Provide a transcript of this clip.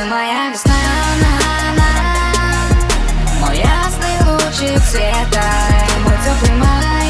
Ты моя весна, мой ясный лучик света, мой теплый май.